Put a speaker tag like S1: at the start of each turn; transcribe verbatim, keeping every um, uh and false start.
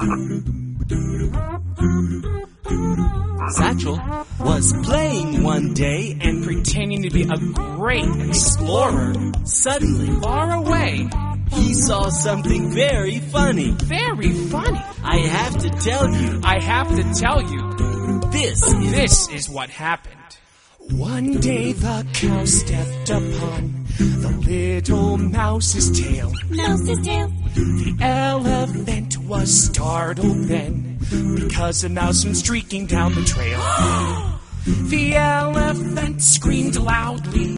S1: Satchel was playing one day and
S2: pretending to be a great explorer.
S1: Suddenly,
S2: Far away.
S1: he saw something very funny.
S2: Very funny.
S1: I have to tell you,
S2: I have to tell you,
S1: this is...
S2: this is what happened. One day the cow stepped upon the little mouse's tail.
S3: Mouse's tail.
S2: The elephant was startled then, because a mouse went streaking down the trail. The elephant screamed loudly.